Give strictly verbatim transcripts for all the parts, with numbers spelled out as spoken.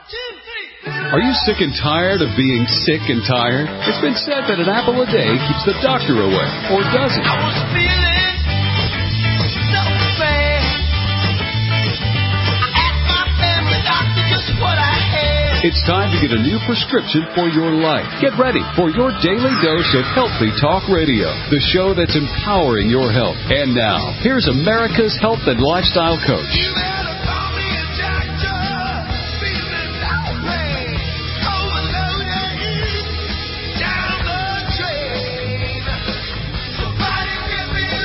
Are you sick and tired of being sick and tired? It's been said that an apple a day keeps the doctor away, or does it? I was feeling so bad. I asked my family doctor just what I had. It's time to get a new prescription for your life. Get ready for your daily dose of Healthy Talk Radio, the show that's empowering your health. And now, here's America's health and lifestyle coach. You better call me a doctor. Feeling that way. Overloaded. Down the drain. Somebody give me a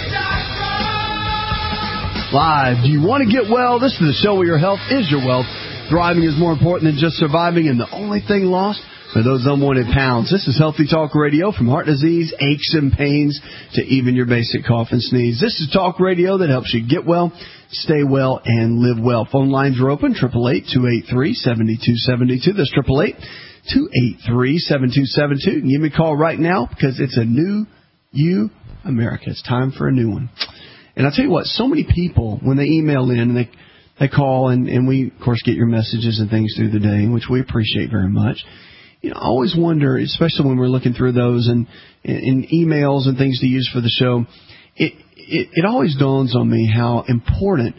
doctor. Live. Do you want to get well? This is the show where your health is your wealth. Thriving is more important than just surviving, and the only thing lost are those unwanted pounds. This is Healthy Talk Radio, from heart disease, aches and pains, to even your basic cough and sneeze. This is talk radio that helps you get well, stay well, and live well. Phone lines are open, eight eight eight, two eight three, seven two seven two. That's eight eight eight, two eight three, seven two seven two. Give me a call right now, because it's a new you, America. It's time for a new one. And I'll tell you what, so many people, when they email in and they They call, and, and we, of course, get your messages and things through the day, which we appreciate very much. You know, I always wonder, especially when we're looking through those and, and emails and things to use for the show, it, it, it always dawns on me how important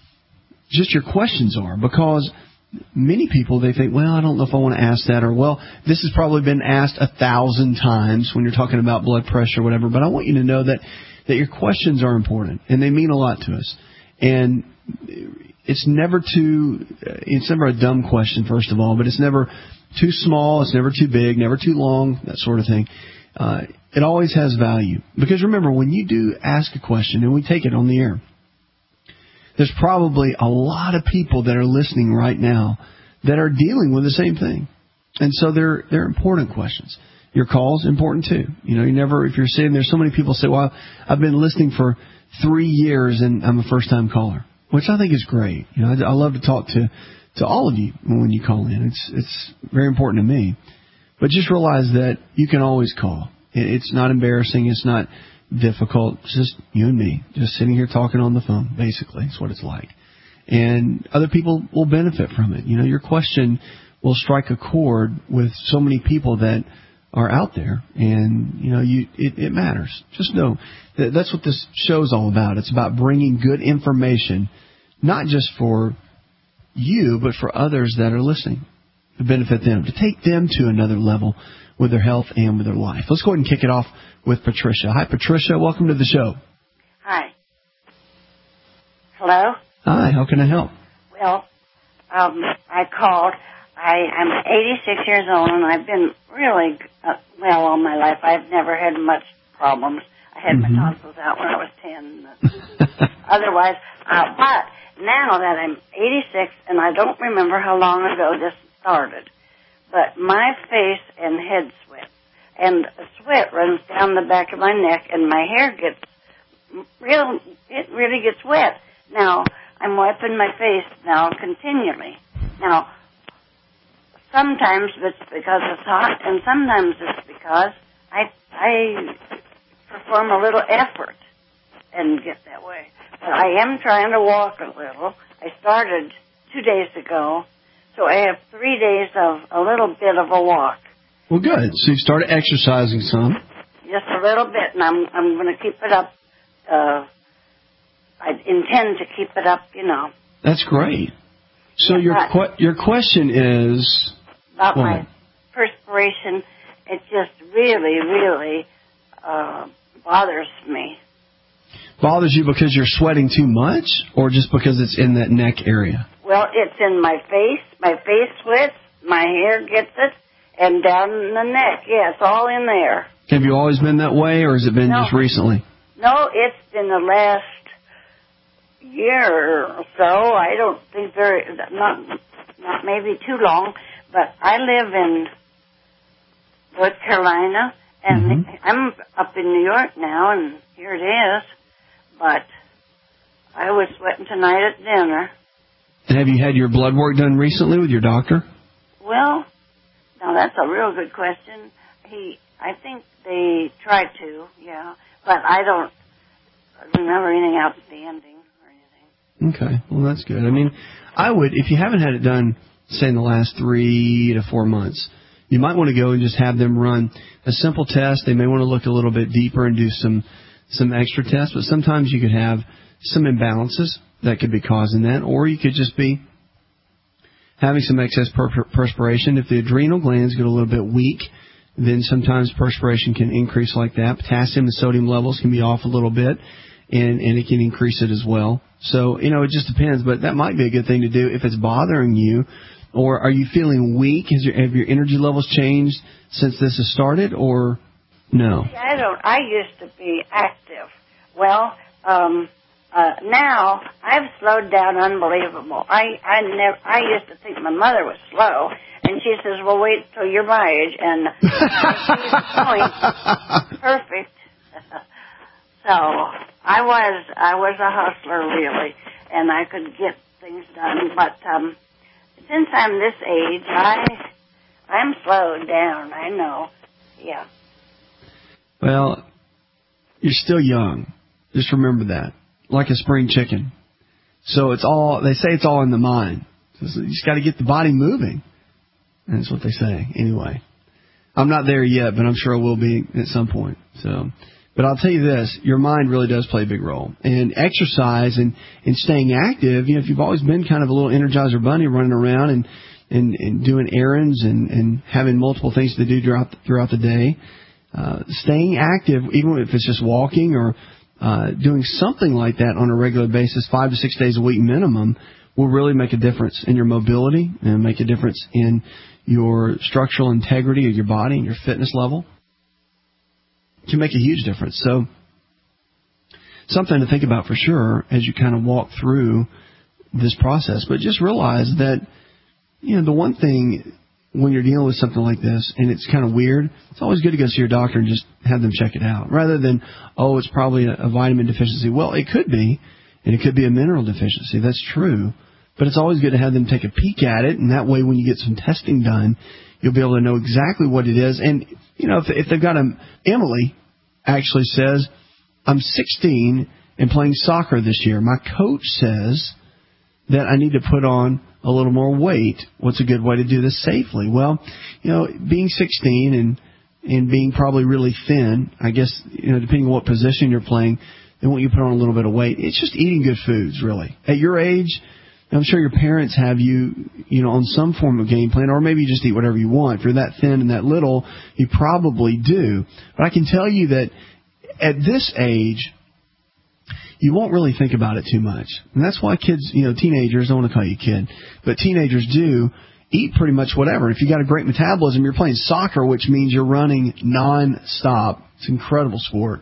just your questions are, because many people, they think, well, I don't know if I want to ask that, or, well, this has probably been asked a thousand times when you're talking about blood pressure or whatever. But I want you to know that, that your questions are important, and they mean a lot to us. And it's never too, it's never a dumb question, first of all, but it's never too small, it's never too big, never too long, that sort of thing. Uh, it always has value. Because remember, when you do ask a question, and we take it on the air, there's probably a lot of people that are listening right now that are dealing with the same thing. And so they're, they're important questions. Your call's important too. You know, you never, if you're sitting there, so many people say, well, I've been listening for three years and I'm a first time caller, which I think is great. You know, I, I love to talk to, to all of you when you call in. It's it's very important to me. But just realize that you can always call. It, it's not embarrassing. It's not difficult. It's just you and me, just sitting here talking on the phone, basically. That's what it's like. And other people will benefit from it. You know, your question will strike a chord with so many people that are out there. And, you know, you it, it matters. Just know that that's what this show's all about. It's about bringing good information, not just for you, but for others that are listening, to benefit them, to take them to another level with their health and with their life. Let's go ahead and kick it off with Patricia. Hi, Patricia. Welcome to the show. Hi. Hello? Hi. How can I help? Well, um, I called. I, I'm eighty-six years old, and I've been really uh, well all my life. I've never had much problems. I had mm-hmm. my tonsils out when I was ten. Otherwise, uh, but now that I'm eighty-six, and I don't remember how long ago this started, but my face and head sweat, and the sweat runs down the back of my neck, and my hair gets real. It really gets wet. Now I'm wiping my face now continually. Now sometimes it's because it's hot, and sometimes it's because I I perform a little effort and get that way. But I am trying to walk a little. I started two days ago, so I have three days of a little bit of a walk. Well, good. So you started exercising some. Just a little bit, and I'm I'm going to keep it up. Uh, I intend to keep it up, you know. That's great. So yeah, your que- your question is about well, my perspiration. It just really, really uh, bothers me. Bothers you because you're sweating too much, or just because it's in that neck area? Well, it's in my face. My face sweats. My hair gets it. And down in the neck. Yeah, it's all in there. Have you always been that way, or has it been no. just recently? No, it's been the last year or so. I don't think very, not, not maybe too long. But I live in North Carolina, and mm-hmm. I'm up in New York now, and here it is. But I was sweating tonight at dinner. And have you had your blood work done recently with your doctor? Well, now that's a real good question. He, I think they tried to, yeah, but I don't remember anything outstanding or anything. Okay, well that's good. I mean, I would, if you haven't had it done say in the last three to four months, you might want to go and just have them run a simple test. They may want to look a little bit deeper and do some some extra tests, but sometimes you could have some imbalances that could be causing that, or you could just be having some excess per- perspiration. If the adrenal glands get a little bit weak, then sometimes perspiration can increase like that. Potassium and sodium levels can be off a little bit, and, and it can increase it as well. So, you know, it just depends, but that might be a good thing to do if it's bothering you. Or are you feeling weak? Has your, have your energy levels changed since this has started, or no? I don't. I used to be active. Well, um, uh, now I've slowed down unbelievable. I I never. I used to think my mother was slow, and she says, "Well, wait till you're my age," and she's going perfect. So I was I was a hustler really, and I could get things done, but. um Since I'm this age, I, I'm slowed down, I know. Yeah. Well, you're still young. Just remember that. Like a spring chicken. So it's all, they say it's all in the mind. So you just got to get the body moving. That's what they say. Anyway. I'm not there yet, but I'm sure I will be at some point. So, but I'll tell you this, your mind really does play a big role. And exercise and, and staying active, you know, if you've always been kind of a little Energizer bunny running around and, and, and doing errands and, and having multiple things to do throughout, throughout the day, uh, staying active, even if it's just walking or uh, doing something like that on a regular basis, five to six days a week minimum, will really make a difference in your mobility and make a difference in your structural integrity of your body and your fitness level. Can make a huge difference. So something to think about for sure as you kind of walk through this process. But just realize that, you know, the one thing when you're dealing with something like this and it's kind of weird, it's always good to go see your doctor and just have them check it out rather than, oh, it's probably a, a vitamin deficiency. Well, it could be, and it could be a mineral deficiency. That's true. But it's always good to have them take a peek at it, and that way when you get some testing done, you'll be able to know exactly what it is. And, you know, if, if they've got a... Emily actually says, I'm sixteen and playing soccer this year. My coach says that I need to put on a little more weight. What's a good way to do this safely? Well, you know, being sixteen and and being probably really thin, I guess, you know, depending on what position you're playing, they want you to put on a little bit of weight. It's just eating good foods, really. At your age, I'm sure your parents have you, you know, on some form of game plan, or maybe you just eat whatever you want. If you're that thin and that little, you probably do. But I can tell you that at this age, you won't really think about it too much. And that's why kids, you know, teenagers, I don't want to call you a kid, but teenagers do eat pretty much whatever. If you've got a great metabolism, you're playing soccer, which means you're running non-stop. It's an incredible sport.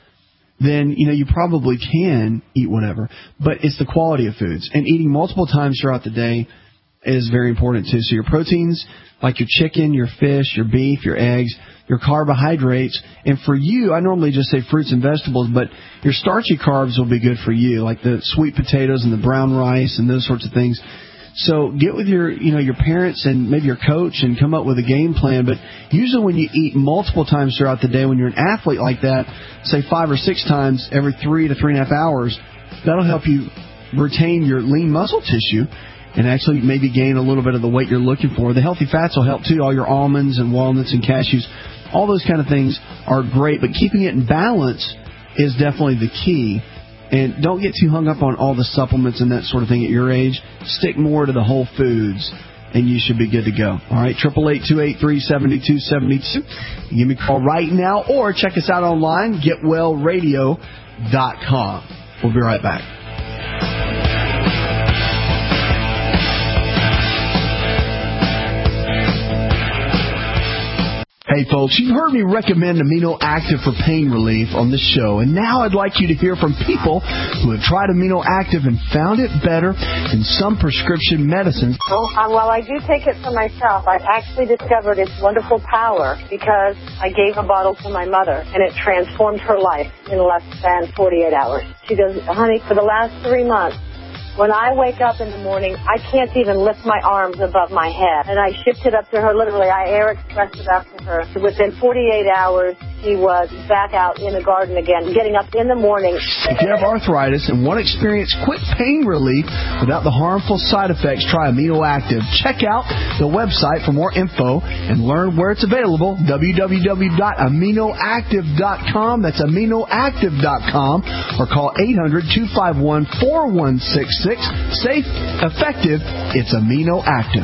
Then, you know, you probably can eat whatever. But it's the quality of foods. And eating multiple times throughout the day is very important, too. So your proteins, like your chicken, your fish, your beef, your eggs, your carbohydrates. And for you, I normally just say fruits and vegetables, but your starchy carbs will be good for you, like the sweet potatoes and the brown rice and those sorts of things. So get with your, you know, your parents and maybe your coach and come up with a game plan. But usually when you eat multiple times throughout the day, when you're an athlete like that, say five or six times every three to three and a half hours, that'll help you retain your lean muscle tissue and actually maybe gain a little bit of the weight you're looking for. The healthy fats will help too, all your almonds and walnuts and cashews. All those kind of things are great, but keeping it in balance is definitely the key. And don't get too hung up on all the supplements and that sort of thing at your age. Stick more to the whole foods, and you should be good to go. All right, eight eight eight, two eight three, seven two seven two. Give me a call right now, or check us out online, get well radio dot com. We'll be right back. Hey folks, you've heard me recommend Amino Active for pain relief on this show, and now I'd like you to hear from people who have tried Amino Active and found it better than some prescription medicines. Oh, uh, well, I do take it for myself. I've actually discovered its wonderful power because I gave a bottle to my mother, and it transformed her life in less than forty-eight hours. She goes, honey, for the last three months, when I wake up in the morning, I can't even lift my arms above my head. And I shipped it up to her, literally. I air expressed it up to her. Within forty-eight hours, she was back out in the garden again, getting up in the morning. If you have arthritis and want to experience quick pain relief without the harmful side effects, try Amino Active. Check out the website for more info and learn where it's available, w w w dot amino active dot com. That's amino active dot com, or call eight hundred, two five one, four one six six. Safe, effective, it's Amino Active.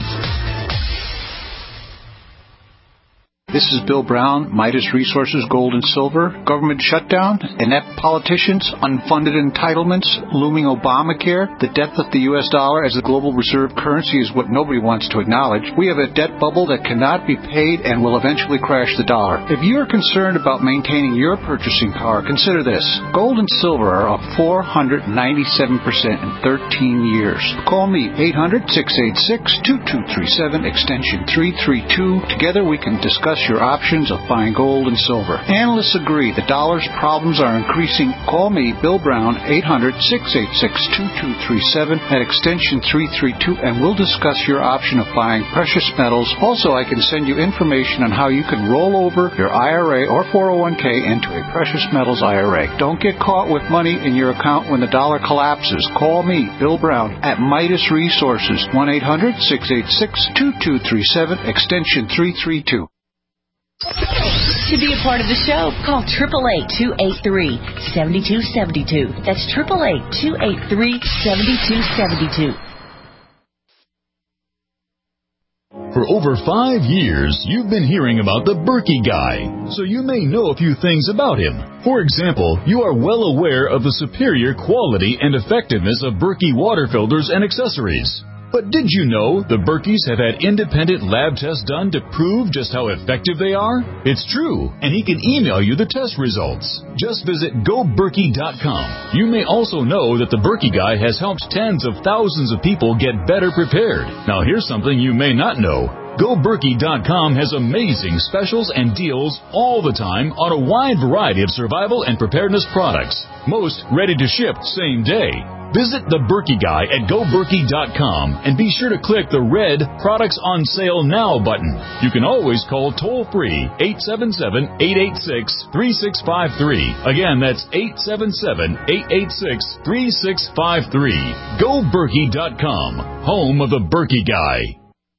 This is Bill Brown, Midas Resources, Gold and Silver, government shutdown, inept politicians, unfunded entitlements, looming Obamacare, the death of the U S dollar as the global reserve currency is what nobody wants to acknowledge. We have a debt bubble that cannot be paid and will eventually crash the dollar. If you are concerned about maintaining your purchasing power, consider this. Gold and silver are up four hundred ninety-seven percent in thirteen years. Call me, eight hundred, six eight six, two two three seven, extension three three two. Together we can discuss your options of buying gold and silver. Analysts agree the dollar's problems are increasing. Call me, Bill Brown, eight hundred, six eight six, two two three seven at extension three three two, and we'll discuss your option of buying precious metals. Also, I can send you information on how you can roll over your I R A or four oh one k into a precious metals I R A. Don't get caught with money in your account when the dollar collapses. Call me, Bill Brown, at Midas Resources, one eight hundred, six eight six, two two three seven, extension three three two. To be a part of the show, call eight eight eight, two eight three, seven two seven two. That's eight eight eight, two eight three, seven two seven two. For over five years, you've been hearing about the Berkey Guy, so you may know a few things about him. For example, you are well aware of the superior quality and effectiveness of Berkey water filters and accessories. But did you know the Berkeys have had independent lab tests done to prove just how effective they are? It's true, and he can email you the test results. Just visit go berkey dot com. You may also know that the Berkey Guy has helped tens of thousands of people get better prepared. Now here's something you may not know. go berkey dot com has amazing specials and deals all the time on a wide variety of survival and preparedness products. Most ready to ship same day. Visit the Berkey Guy at go berkey dot com and be sure to click the red Products on Sale Now button. You can always call toll-free eight seven seven, eight eight six, three six five three. Again, that's eight seven seven, eight eight six, three six five three. go berkey dot com, home of the Berkey Guy.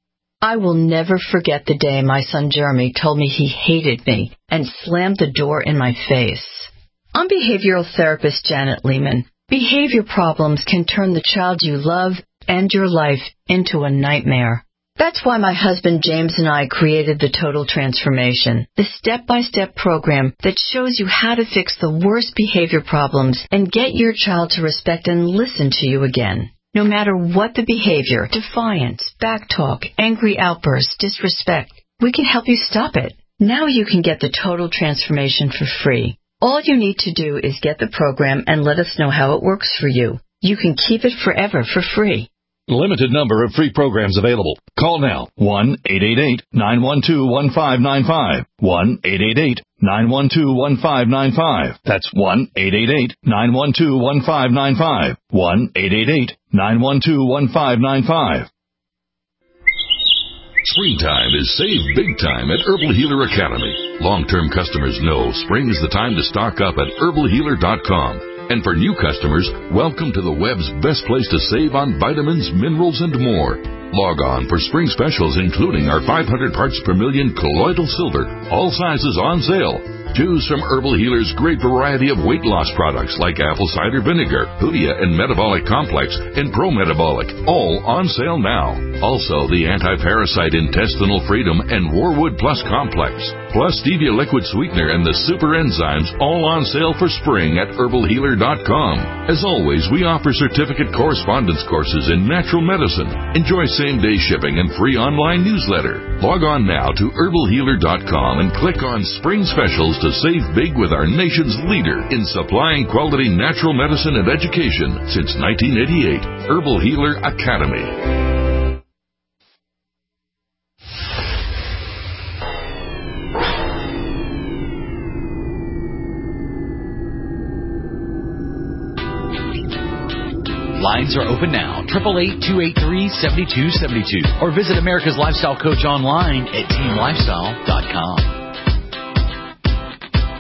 I will never forget the day my son Jeremy told me he hated me and slammed the door in my face. I'm behavioral therapist Janet Lehman. Behavior problems can turn the child you love and your life into a nightmare. That's why my husband James and I created the Total Transformation, the step-by-step program that shows you how to fix the worst behavior problems and get your child to respect and listen to you again. No matter what the behavior, defiance, backtalk, angry outbursts, disrespect, we can help you stop it. Now you can get the Total Transformation for free. All you need to do is get the program and let us know how it works for you. You can keep it forever for free. Limited number of free programs available. Call now, one eight eight eight, nine one two, one five nine five, one eight eight eight, nine one two, one five nine five. That's one eight eight eight, nine one two, one five nine five, one eight eight eight, nine one two, one five nine five. Springtime is save big time at Herbal Healer Academy. Long-term customers know spring is the time to stock up at herbal healer dot com. And for new customers, welcome to the web's best place to save on vitamins, minerals, and more. Log on for spring specials including our five hundred parts per million colloidal silver, all sizes on sale. Choose from Herbal Healer's great variety of weight loss products like apple cider vinegar, Hoodia and Metabolic Complex, and Pro Metabolic, all on sale now. Also, the Anti-Parasite Intestinal Freedom and Warwood Plus Complex, plus Stevia Liquid Sweetener and the Super Enzymes, all on sale for spring at herbal healer dot com. As always, we offer certificate correspondence courses in natural medicine. Enjoy same-day shipping and free online newsletter. Log on now to herbal healer dot com and click on Spring Specials to save big with our nation's leader in supplying quality natural medicine and education since nineteen eighty-eight, Herbal Healer Academy. Lines are open now, eight eight eight, two eight three, seven two seven two, or visit America's Lifestyle Coach online at team lifestyle dot com.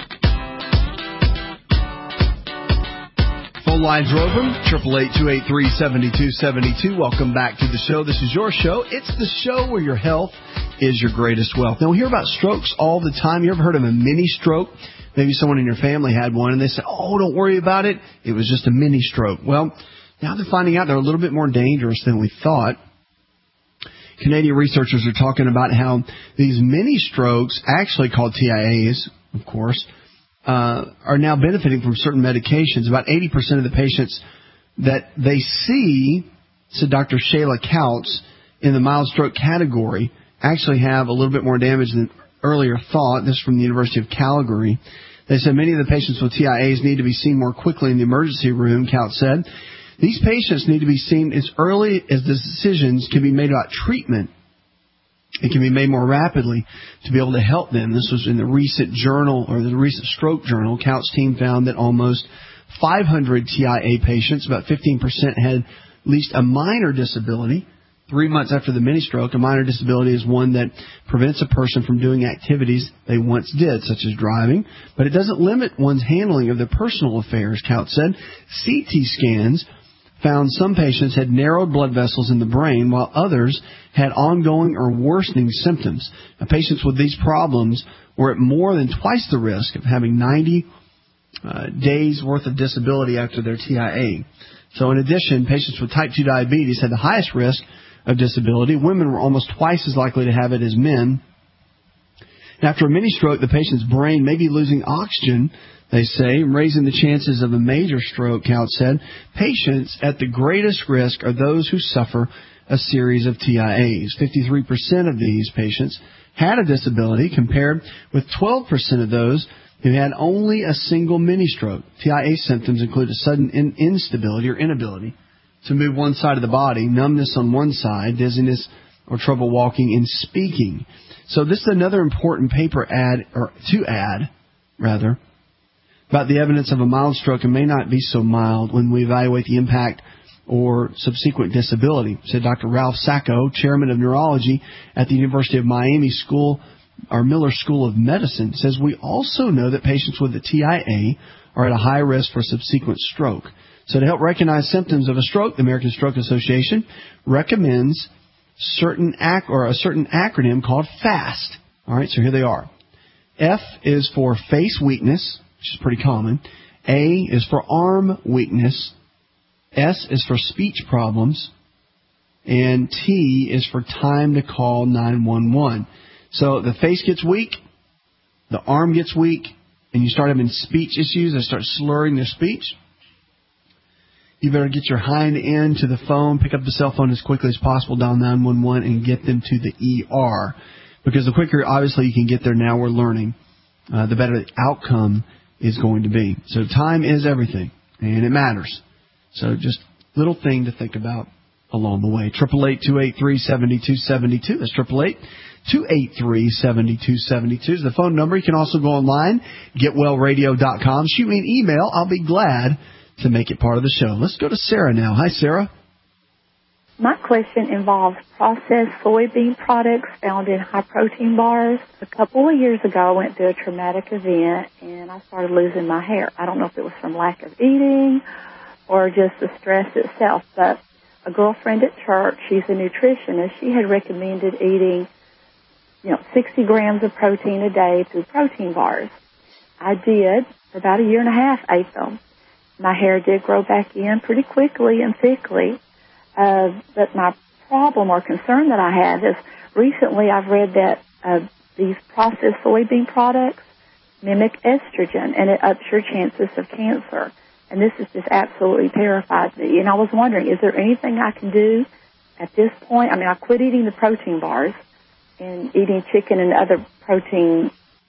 lines are open. eight eight eight, two eight three, seven two seven two. Welcome back to the show. This is your show. It's the show where your health is your greatest wealth. Now, we hear about strokes all the time. You ever heard of a mini stroke? Maybe someone in your family had one, and they said, oh, don't worry about it. It was just a mini stroke. Well, now they're finding out they're a little bit more dangerous than we thought. Canadian researchers are talking about how these mini strokes, actually called T I As, of course, uh, are now benefiting from certain medications. About eighty percent of the patients that they see, said Doctor Shayla Couts, in the mild stroke category, actually have a little bit more damage than earlier thought. This is from the University of Calgary. They said many of the patients with T I As need to be seen more quickly in the emergency room, Couts said. These patients need to be seen as early as the decisions can be made about treatment. It can be made more rapidly to be able to help them. This was in the recent journal, or the recent stroke journal. Couts' team found that almost five hundred T I A patients, about fifteen percent, had at least a minor disability. Three months after the mini stroke, a minor disability is one that prevents a person from doing activities they once did, such as driving, but it doesn't limit one's handling of their personal affairs, Couts said. C T scans found some patients had narrowed blood vessels in the brain, while others had ongoing or worsening symptoms. Now, patients with these problems were at more than twice the risk of having ninety uh, days worth of disability after their T I A. So in addition, patients with type two diabetes had the highest risk of disability. Women were almost twice as likely to have it as men. After a mini stroke, the patient's brain may be losing oxygen, they say, raising the chances of a major stroke, Couts said. Patients at the greatest risk are those who suffer a series of T I As. fifty-three percent of these patients had a disability, compared with twelve percent of those who had only a single mini stroke. T I A symptoms include a sudden in- instability or inability to move one side of the body, numbness on one side, dizziness, or trouble walking and speaking. So this is another important paper ad, or to add, rather, about the evidence of a mild stroke, and may not be so mild when we evaluate the impact or subsequent disability, said Doctor Ralph Sacco, chairman of neurology at the University of Miami School, or Miller School of Medicine, says we also know that patients with a T I A are at a high risk for subsequent stroke. So to help recognize symptoms of a stroke, the American Stroke Association recommends certain ac- or a certain acronym called FAST. All right, so here they are. F is for face weakness, which is pretty common. A is for arm weakness. S is for speech problems. And T is for time to call nine one one. So the face gets weak, the arm gets weak, and you start having speech issues. They start slurring their speech. You better get your hind end to the phone, pick up the cell phone as quickly as possible, dial nine one one, and get them to the E R. Because the quicker, obviously, you can get there now, we're learning, uh, the better the outcome is going to be. So time is everything, and it matters. So just little thing to think about along the way. eight eight eight, two eight three, seven two seven two. That's eight eight eight, two eight three, seven two seven two is the phone number. You can also go online, get well radio dot com. Shoot me an email. I'll be glad to make it part of the show. Let's go to Sarah now. Hi, Sarah. My question involves processed soybean products found in high-protein bars. A couple of years ago, I went through a traumatic event, and I started losing my hair. I don't know if it was from lack of eating or just the stress itself, but a girlfriend at church, she's a nutritionist, she had recommended eating, you know, sixty grams of protein a day through protein bars. I did. For about a year and a half, ate them. My hair did grow back in pretty quickly and thickly. Uh, but my problem or concern that I have is recently I've read that uh, these processed soybean products mimic estrogen, and it ups your chances of cancer. And this has just absolutely terrified me. And I was wondering, is there anything I can do at this point? I mean, I quit eating the protein bars and eating chicken and other protein.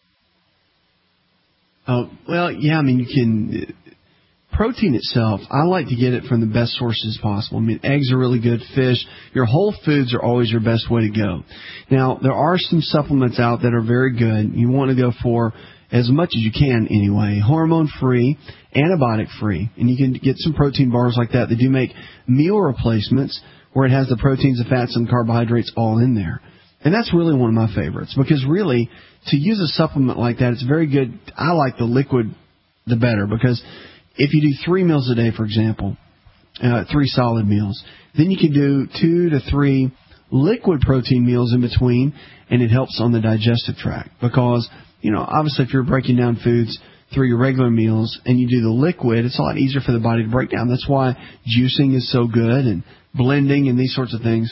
Oh, well, yeah, I mean, you can... Protein itself, I like to get it from the best sources possible. I mean, eggs are really good, fish. Your whole foods are always your best way to go. Now, there are some supplements out that are very good. You want to go for as much as you can anyway, hormone-free, antibiotic-free. And you can get some protein bars like that that do make meal replacements where it has the proteins, the fats, and the carbohydrates all in there. And that's really one of my favorites because really, to use a supplement like that, it's very good. I like the liquid the better because if you do three meals a day, for example, uh, three solid meals, then you can do two to three liquid protein meals in between, and it helps on the digestive tract because, you know, obviously if you're breaking down foods through your regular meals and you do the liquid, it's a lot easier for the body to break down. That's why juicing is so good, and blending and these sorts of things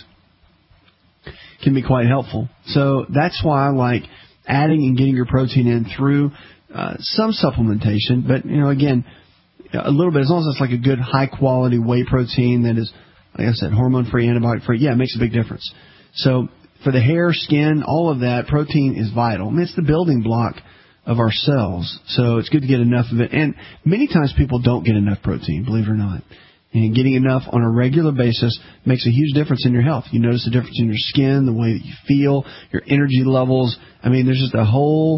can be quite helpful. So that's why I like adding and getting your protein in through uh, some supplementation. But, you know, again, a little bit, as long as it's like a good high-quality whey protein that is, like I said, hormone-free, antibiotic-free, yeah, it makes a big difference. So for the hair, skin, all of that, protein is vital. I mean, it's the building block of our cells. So it's good to get enough of it. And many times people don't get enough protein, believe it or not. And getting enough on a regular basis makes a huge difference in your health. You notice the difference in your skin, the way that you feel, your energy levels. I mean, there's just a whole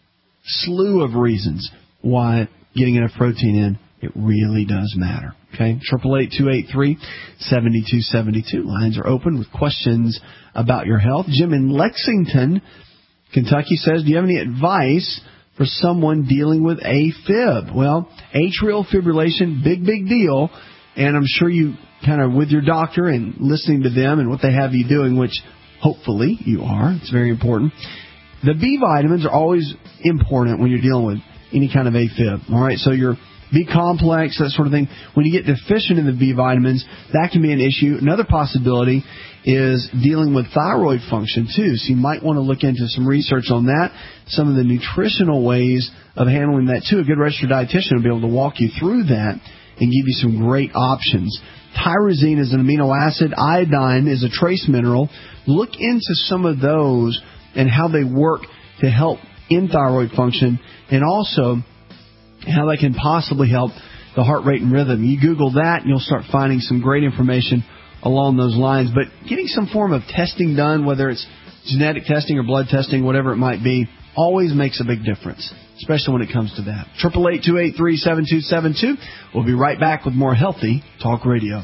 slew of reasons why getting enough protein in, it really does matter. Okay, eight eight eight, two eight three, seven two seven two. Lines are open with questions about your health. Jim in Lexington, Kentucky says, do you have any advice for someone dealing with AFib? Well, atrial fibrillation, big, big deal. And I'm sure you kind of with your doctor and listening to them and what they have you doing, which hopefully you are. It's very important. The B vitamins are always important when you're dealing with any kind of AFib. All right, so your B complex, that sort of thing. When you get deficient in the B vitamins, that can be an issue. Another possibility is dealing with thyroid function too. So you might want to look into some research on that, some of the nutritional ways of handling that too. A good registered dietitian will be able to walk you through that and give you some great options. Tyrosine is an amino acid. Iodine is a trace mineral. Look into some of those and how they work to help in thyroid function, and also how they can possibly help the heart rate and rhythm. You Google that and you'll start finding some great information along those lines. But getting some form of testing done, whether it's genetic testing or blood testing, whatever it might be, always makes a big difference, especially when it comes to that. eight eight eight, two eight three, seven two seven two. We'll be right back with more Healthy Talk Radio.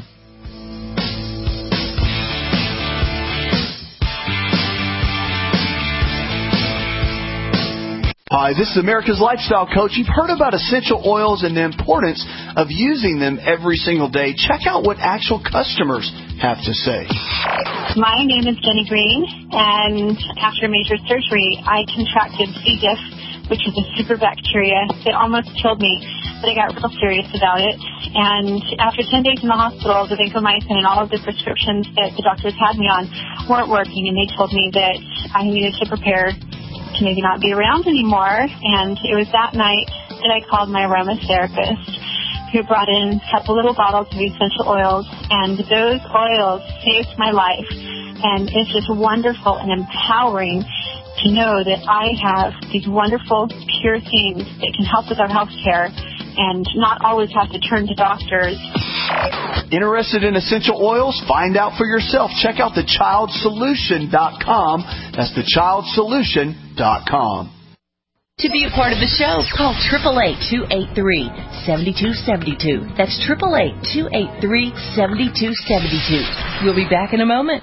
Hi, this is America's Lifestyle Coach. You've heard about essential oils and the importance of using them every single day. Check out what actual customers have to say. My name is Jenny Green, and after major surgery, I contracted C. diff, which is a super bacteria. It almost killed me, but I got real serious about it. And after ten days in the hospital, the vancomycin and all of the prescriptions that the doctors had me on weren't working, and they told me that I needed to prepare to maybe not be around anymore. And it was that night that I called my aromatherapist, who brought in a couple little bottles of essential oils, and those oils saved my life. And it's just wonderful and empowering to know that I have these wonderful, pure things that can help with our health care and not always have to turn to doctors. Interested in essential oils? Find out for yourself. Check out the child solution dot com. That's the child solution dot com. To be a part of the show, call eight eight eight, two eight three, seven two seven two. That's eight eight eight, two eight three, seven two seven two. We'll be back in a moment.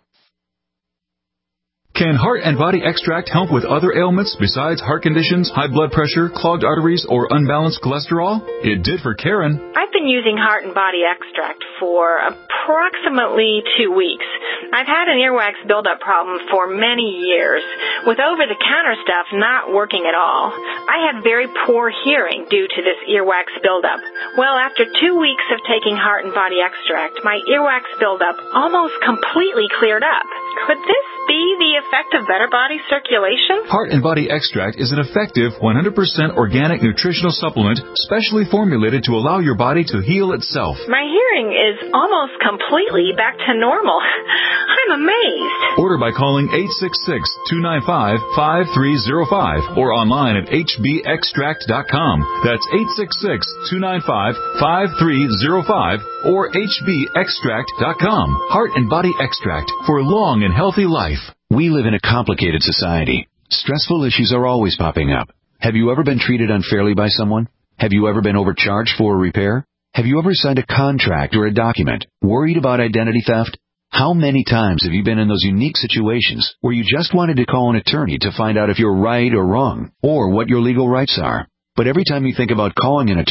Can Heart and Body Extract help with other ailments besides heart conditions, high blood pressure, clogged arteries, or unbalanced cholesterol? It did for Karen. I've been using Heart and Body Extract for approximately two weeks. I've had an earwax buildup problem for many years, with over-the-counter stuff not working at all. I had very poor hearing due to this earwax buildup. Well, after two weeks of taking Heart and Body Extract, my earwax buildup almost completely cleared up. Could this be the effect of better body circulation? Heart and Body Extract is an effective one hundred percent organic nutritional supplement specially formulated to allow your body to heal itself. My hearing is almost completely back to normal. I'm amazed. Order by calling eight six six, two nine five, five three zero five or online at h b extract dot com. That's eight six six, two nine five, five three zero five or h b extract dot com. Heart and Body Extract for a long and healthy life. We live in a complicated society. Stressful issues are always popping up. Have you ever been treated unfairly by someone? Have you ever been overcharged for a repair? Have you ever signed a contract or a document worried about identity theft? How many times have you been in those unique situations where you just wanted to call an attorney to find out if you're right or wrong, or what your legal rights are? But every time you think about calling an attorney,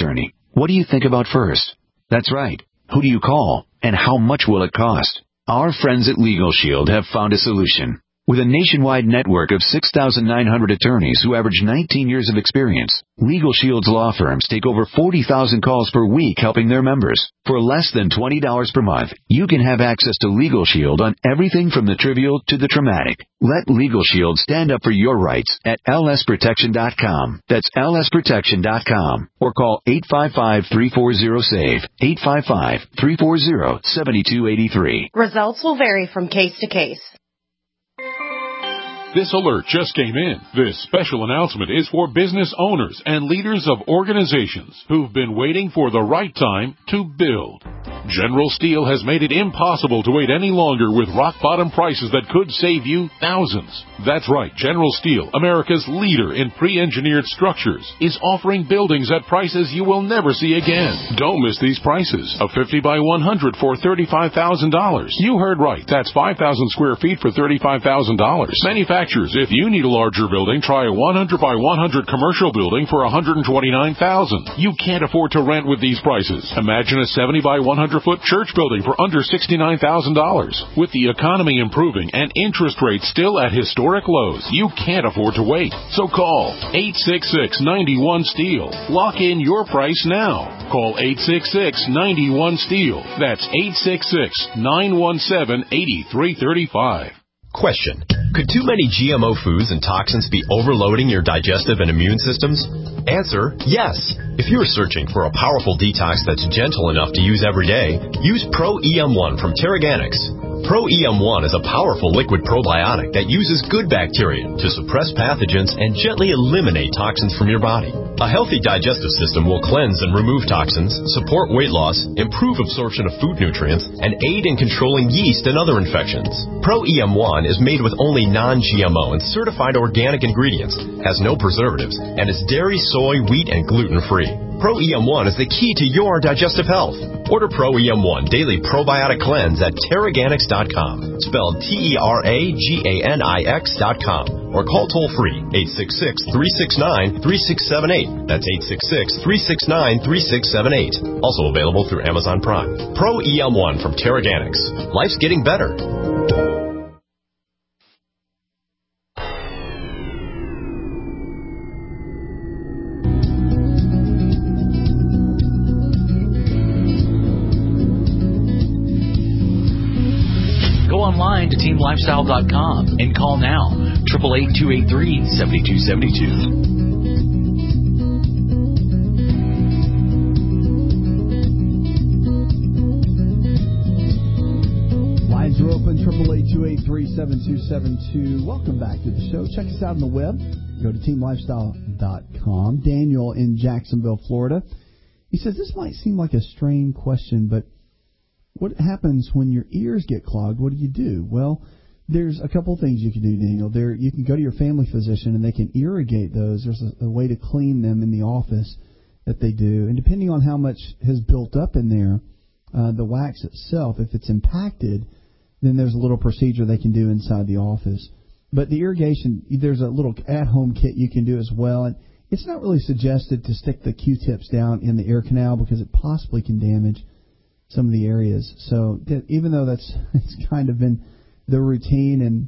What do you think about first? That's right. Who do you call, and how much will it cost? Our friends at Legal Shield have found a solution. With a nationwide network of six thousand nine hundred attorneys who average nineteen years of experience, Legal Shield's law firms take over forty thousand calls per week helping their members. For less than twenty dollars per month, you can have access to Legal Shield on everything from the trivial to the traumatic. Let Legal Shield stand up for your rights at L S protection dot com. That's L S protection dot com. Or call eight five five, three four zero, S A V E, eight five five, three four zero, seven two eight three. Results will vary from case to case. This alert just came in. This special announcement is for business owners and leaders of organizations who've been waiting for the right time to build. General Steel has made it impossible to wait any longer with rock-bottom prices that could save you thousands. That's right, General Steel, America's leader in pre-engineered structures, is offering buildings at prices you will never see again. Don't miss these prices. A fifty by one hundred for thirty-five thousand dollars. You heard right. That's five thousand square feet for thirty-five thousand dollars. Manufacturers, if you need a larger building, try a one hundred by one hundred commercial building for one hundred twenty-nine thousand dollars. You can't afford to rent with these prices. Imagine a seventy by one hundred foot church building for under sixty-nine thousand dollars. With the economy improving and interest rates still at historic lows, you can't afford to wait. So call eight six six, nine one, STEEL. Lock in your price now. Call eight six six, nine one, STEEL. That's eight six six, nine one seven, eight three three five. Question. Could too many G M O foods and toxins be overloading your digestive and immune systems? Answer, yes. If you're searching for a powerful detox that's gentle enough to use every day, use Pro E M one from Terraganics. Pro E M one is a powerful liquid probiotic that uses good bacteria to suppress pathogens and gently eliminate toxins from your body. A healthy digestive system will cleanse and remove toxins, support weight loss, improve absorption of food nutrients, and aid in controlling yeast and other infections. Pro E M one is made with only non-G M O and certified organic ingredients, has no preservatives, and is dairy, soy, wheat, and gluten-free. Pro E M one is the key to your digestive health. Order Pro E M one Daily Probiotic Cleanse at Terraganics dot com, spelled T E R A G A N I X dot com, or call toll-free eight six six, three six nine, three six seven eight. That's eight six six, three six nine, three six seven eight. Also available through Amazon Prime. Pro E M one from Terraganics. Life's getting better. Online to team lifestyle dot com and call now, eight eight eight, two eight three, seven two seven two. Lines are open, eight eight eight, two eight three, seven two seven two. Welcome back to the show. Check us out on the web. Go to team lifestyle dot com. Daniel in Jacksonville, Florida. He says, this might seem like a strange question, but what happens when your ears get clogged? What do you do? Well, there's a couple things you can do, Daniel. There, you can go to your family physician, and they can irrigate those. There's a, a way to clean them in the office that they do. And depending on how much has built up in there, uh, the wax itself, if it's impacted, then there's a little procedure they can do inside the office. But the irrigation, there's a little at-home kit you can do as well. And it's not really suggested to stick the Q-tips down in the ear canal because it possibly can damage some of the areas. So that, even though that's it's kind of been the routine, and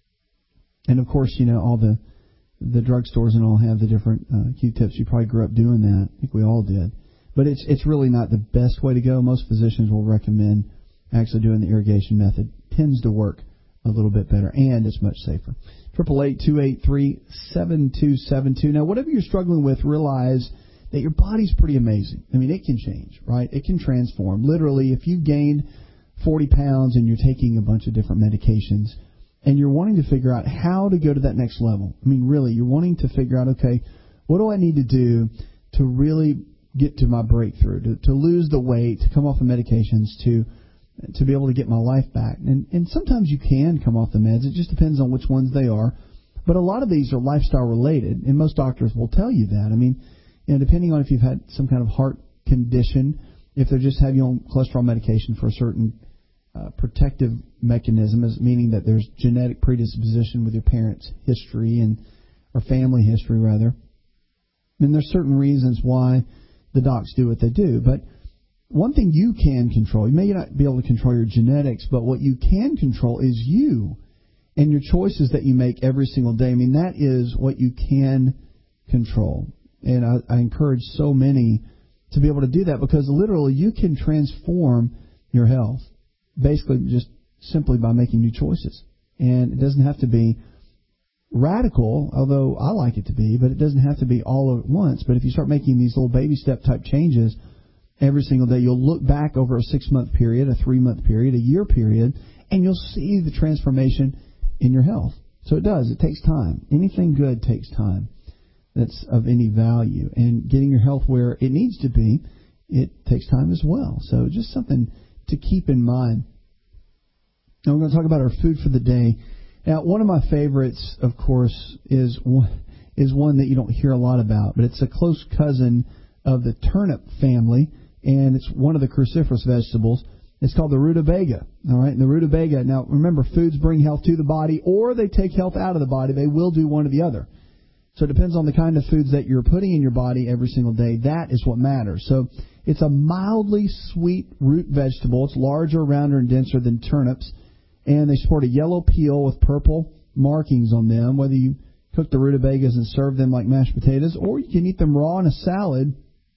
and of course, you know, all the the drugstores and all have the different uh, Q-tips. You probably grew up doing that. I think we all did. But it's it's really not the best way to go. Most physicians will recommend actually doing the irrigation method. Tends to work a little bit better, and it's much safer. eight eight eight, two eight three, seven two seven two. Now, whatever you're struggling with, realize that your body's pretty amazing. I mean, it can change, right? It can transform. Literally, if you gained forty pounds and you're taking a bunch of different medications and you're wanting to figure out how to go to that next level, I mean, really, you're wanting to figure out, okay, what do I need to do to really get to my breakthrough, to, to lose the weight, to come off of medications, to to be able to get my life back. And, and sometimes you can come off the meds. It just depends on which ones they are. But a lot of these are lifestyle related, and most doctors will tell you that. I mean, you know, depending on if you've had some kind of heart condition, if they just have you on cholesterol medication for a certain uh, protective mechanism, is meaning that there's genetic predisposition with your parents' history and or family history rather. I mean, there's certain reasons why the docs do what they do. But one thing you can control, you may not be able to control your genetics, but what you can control is you and your choices that you make every single day. I mean, that is what you can control. And I, I encourage so many to be able to do that, because literally you can transform your health basically just simply by making new choices. And it doesn't have to be radical, although I like it to be, but it doesn't have to be all at once. But if you start making these little baby step type changes every single day, you'll look back over a six-month period, a three-month period, a year period, and you'll see the transformation in your health. So it does. It takes time. Anything good takes time that's of any value. And getting your health where it needs to be, it takes time as well. So just something to keep in mind. Now we're going to talk about our food for the day. Now, one of my favorites, of course, is one, is one that you don't hear a lot about, but it's a close cousin of the turnip family, and it's one of the cruciferous vegetables. It's called the rutabaga. All right, and the rutabaga. Now, remember, foods bring health to the body, or they take health out of the body. They will do one or the other. So it depends on the kind of foods that you're putting in your body every single day. That is what matters. So it's a mildly sweet root vegetable. It's larger, rounder, and denser than turnips. And they sport a yellow peel with purple markings on them, whether you cook the rutabagas and serve them like mashed potatoes, or you can eat them raw in a salad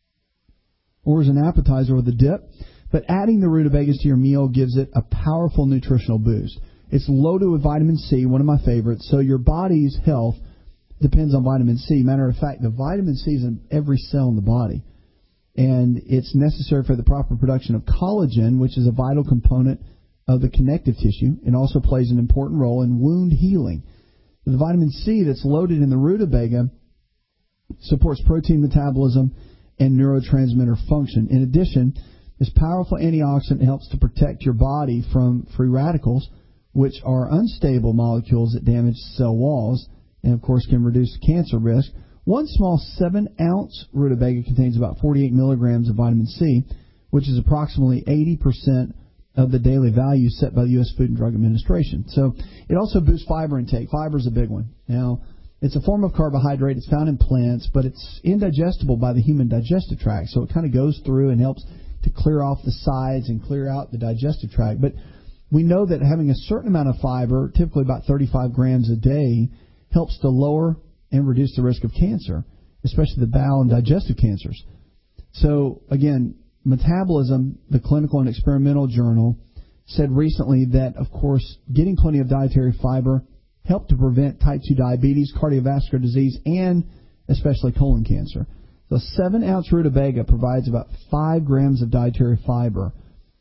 or as an appetizer with a dip. But adding the rutabagas to your meal gives it a powerful nutritional boost. It's loaded with vitamin C, one of my favorites, so your body's health depends on vitamin C. Matter of fact, the vitamin C is in every cell in the body, and it's necessary for the proper production of collagen, which is a vital component of the connective tissue. It also plays an important role in wound healing. The vitamin C that's loaded in the rutabaga supports protein metabolism and neurotransmitter function. In addition, this powerful antioxidant helps to protect your body from free radicals, which are unstable molecules that damage cell walls and, of course, can reduce cancer risk. One small seven-ounce rutabaga contains about forty-eight milligrams of vitamin C, which is approximately eighty percent of the daily value set by the U S Food and Drug Administration. So it also boosts fiber intake. Fiber is a big one. Now, it's a form of carbohydrate. It's found in plants, but it's indigestible by the human digestive tract. So it kind of goes through and helps to clear off the sides and clear out the digestive tract. But we know that having a certain amount of fiber, typically about thirty-five grams a day, helps to lower and reduce the risk of cancer, especially the bowel and digestive cancers. So, again, Metabolism, the clinical and experimental journal, said recently that, of course, getting plenty of dietary fiber helped to prevent type two diabetes, cardiovascular disease, and especially colon cancer. So a seven-ounce rutabaga provides about five grams of dietary fiber,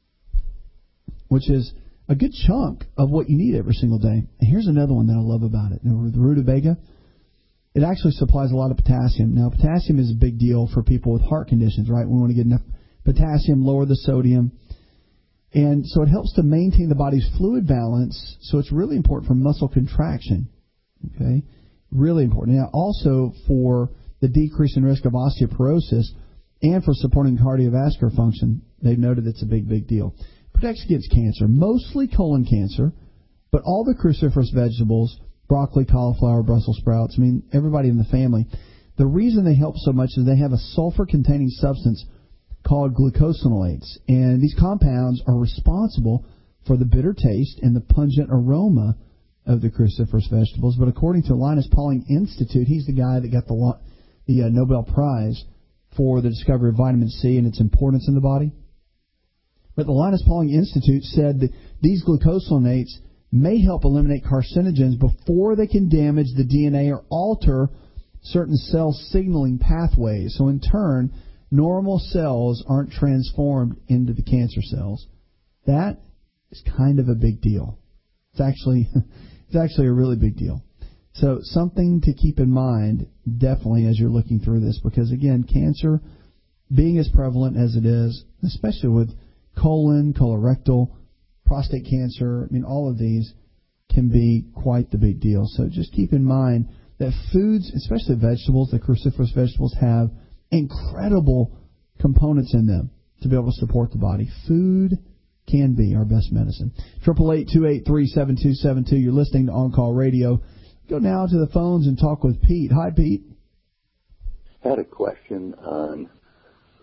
which is a good chunk of what you need every single day. And here's another one that I love about it. Now, the rutabaga, it actually supplies a lot of potassium. Now, potassium is a big deal for people with heart conditions, right? We want to get enough potassium, lower the sodium. And so it helps to maintain the body's fluid balance. So it's really important for muscle contraction. Okay? Really important. Now, also for the decrease in risk of osteoporosis and for supporting cardiovascular function, they've noted it's a big, big deal. Protects against cancer, mostly colon cancer, but all the cruciferous vegetables, broccoli, cauliflower, Brussels sprouts, I mean, everybody in the family, the reason they help so much is they have a sulfur-containing substance called glucosinolates, and these compounds are responsible for the bitter taste and the pungent aroma of the cruciferous vegetables. But according to Linus Pauling Institute, he's the guy that got the, the uh, Nobel Prize for the discovery of vitamin C and its importance in the body. But the Linus Pauling Institute said that these glucosinolates may help eliminate carcinogens before they can damage the D N A or alter certain cell signaling pathways. So in turn, normal cells aren't transformed into the cancer cells. That is kind of a big deal. It's actually it's actually a really big deal. So something to keep in mind definitely as you're looking through this, because again, cancer being as prevalent as it is, especially with colon, colorectal, prostate cancer, I mean, all of these can be quite the big deal. So just keep in mind that foods, especially vegetables, the cruciferous vegetables, have incredible components in them to be able to support the body. Food can be our best medicine. Triple eight two eight three seven two seven two. You're listening to On Call Radio. Go now to the phones and talk with Pete. Hi, Pete. I had a question on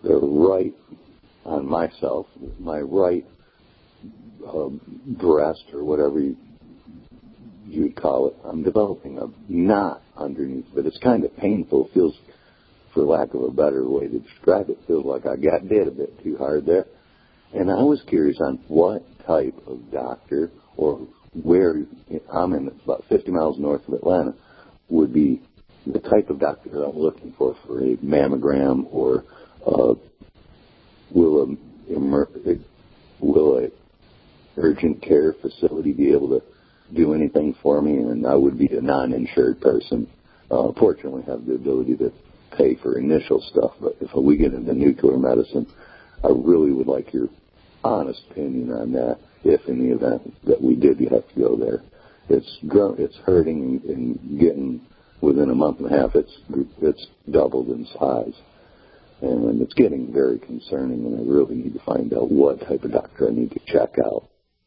the right on myself, my right uh, breast or whatever you, you'd call it. I'm developing a knot underneath, but it's kind of painful. It feels, for lack of a better way to describe it, feels like I got hit a bit too hard there. And I was curious on what type of doctor or where I'm in, it's about fifty miles north of Atlanta, would be the type of doctor that I'm looking for for a mammogram, or uh, will a emer- will a urgent care facility be able to do anything for me? And I would be a non-insured person. Uh, fortunately, have the ability to pay for initial stuff, but if we get into nuclear medicine, I really would like your honest opinion on that. If in the event that we did have to go there, it's grown, it's hurting and getting within a month and a half. It's it's doubled in size, and it's getting very concerning. And I really need to find out what type of doctor I need to check out.